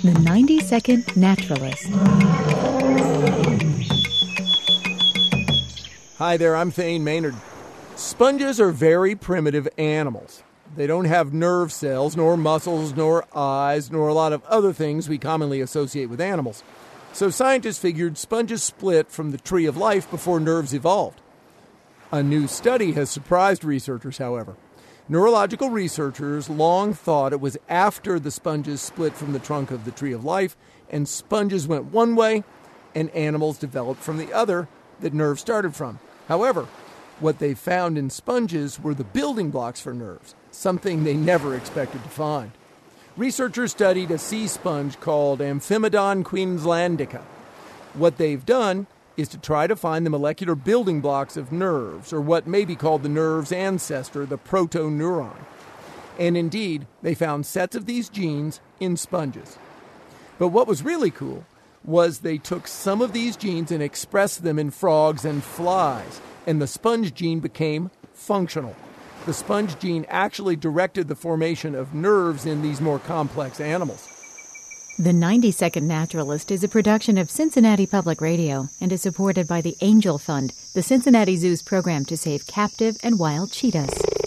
The 90-Second Naturalist. Hi there, I'm Thane Maynard. Sponges are very primitive animals. They don't have nerve cells, nor muscles, nor eyes, nor a lot of other things we commonly associate with animals. So scientists figured sponges split from the tree of life before nerves evolved. A new study has surprised researchers, however. Neurological researchers long thought it was after the sponges split from the trunk of the tree of life and sponges went one way and animals developed from the other that nerves started from. However, what they found in sponges were the building blocks for nerves, something they never expected to find. Researchers studied a sea sponge called Amphimedon queenslandica. What they've done is to try to find the molecular building blocks of nerves, or what may be called the nerve's ancestor, the protoneuron. And indeed, they found sets of these genes in sponges. But what was really cool was they took some of these genes and expressed them in frogs and flies, and the sponge gene became functional. The sponge gene actually directed the formation of nerves in these more complex animals. The 90-Second Naturalist is a production of Cincinnati Public Radio and is supported by the Angel Fund, the Cincinnati Zoo's program to save captive and wild cheetahs.